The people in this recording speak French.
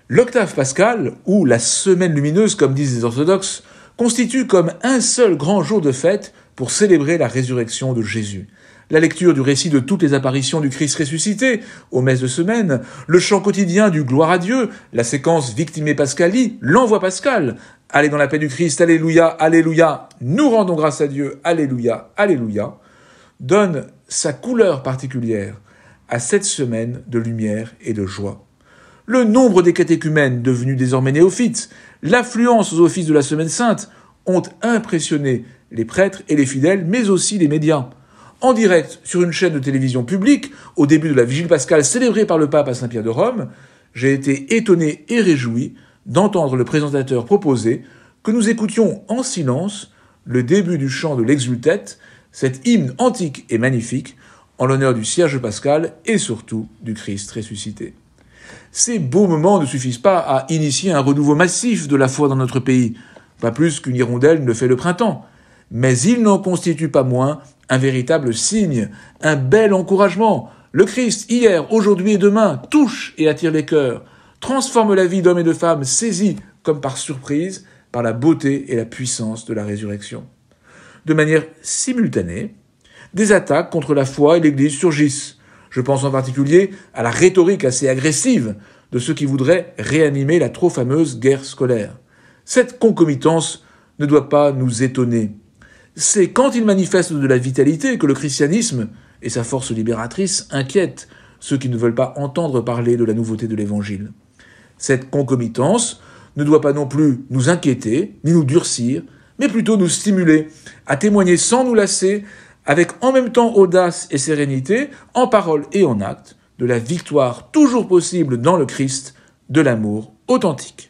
L'octave pascale, ou la semaine lumineuse comme disent les orthodoxes, constitue comme un seul grand jour de fête pour célébrer la résurrection de Jésus. La lecture du récit de toutes les apparitions du Christ ressuscité aux messes de semaine, le chant quotidien du gloire à Dieu, la séquence Victime Pascali, l'envoi pascal, allez dans la paix du Christ, alléluia, alléluia, nous rendons grâce à Dieu, alléluia, alléluia, donne sa couleur particulière à cette semaine de lumière et de joie. Le nombre des catéchumènes devenus désormais néophytes, l'affluence aux offices de la Semaine Sainte ont impressionné les prêtres et les fidèles, mais aussi les médias. En direct sur une chaîne de télévision publique, au début de la Vigile pascale célébrée par le pape à Saint-Pierre de Rome, j'ai été étonné et réjoui d'entendre le présentateur proposer que nous écoutions en silence le début du chant de l'Exultet, cet hymne antique et magnifique, en l'honneur du cierge pascal et surtout du Christ ressuscité. Ces beaux moments ne suffisent pas à initier un renouveau massif de la foi dans notre pays, pas plus qu'une hirondelle ne fait le printemps, mais ils n'en constituent pas moins un véritable signe, un bel encouragement. Le Christ, hier, aujourd'hui et demain, touche et attire les cœurs, transforme la vie d'hommes et de femmes saisis, comme par surprise, par la beauté et la puissance de la résurrection. De manière simultanée, des attaques contre la foi et l'Église surgissent. Je pense en particulier à la rhétorique assez agressive de ceux qui voudraient réanimer la trop fameuse guerre scolaire. Cette concomitance ne doit pas nous étonner. C'est quand il manifeste de la vitalité que le christianisme et sa force libératrice inquiètent ceux qui ne veulent pas entendre parler de la nouveauté de l'Évangile. Cette concomitance ne doit pas non plus nous inquiéter, ni nous durcir, mais plutôt nous stimuler à témoigner sans nous lasser, avec en même temps audace et sérénité, en parole et en acte, de la victoire toujours possible dans le Christ, de l'amour authentique.